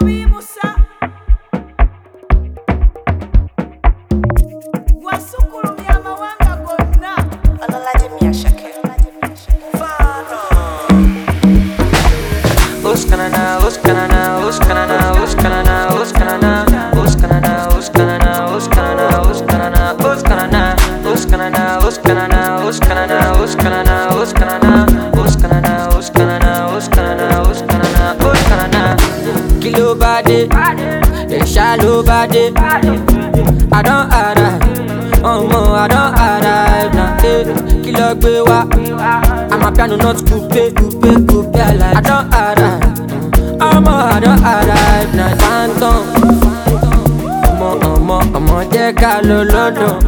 Kilo body, the shallow body. I don't arrive, oh no, I don't arrive now. Kilo gbewa, I'm a piano not coupe, coupe. I don't arrive, oh no, I don't arrive now. Phantom, I'm jẹ́ ká lọ London,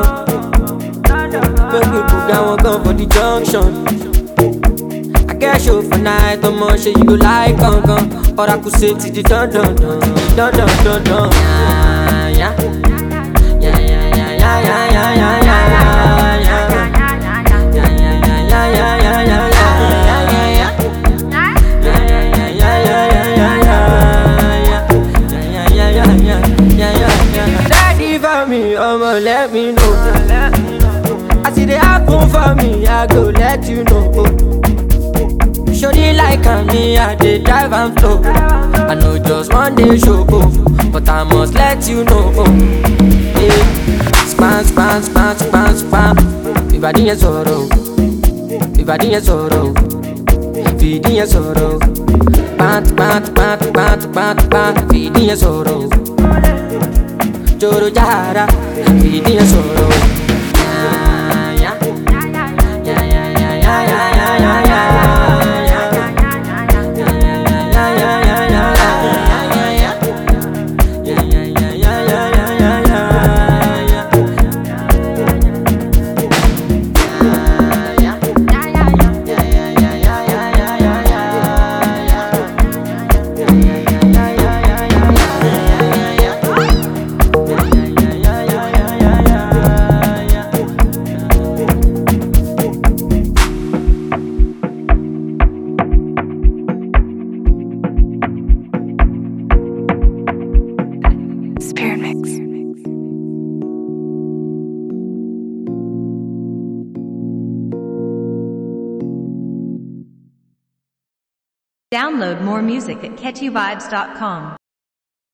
make we put down one gun for the junction. I get show for night, say you go like gun. Or I could say to the dun. Yeah. Daddy for me, let me know. I see the happen for me, I go let you know. Shorty like me, I dey drive and flow. I know just one day show, but I must let you know. Yeah. Span. Ìbàdí yẹn sọ̀rọ̀, fìdí yẹn sọ̀rọ̀. Pant, fìdí yẹn sọ̀rọ̀. Joro jara, fìdí yẹn sọ̀rọ̀. Spirit Mix. Download more music at catchyvibes.com.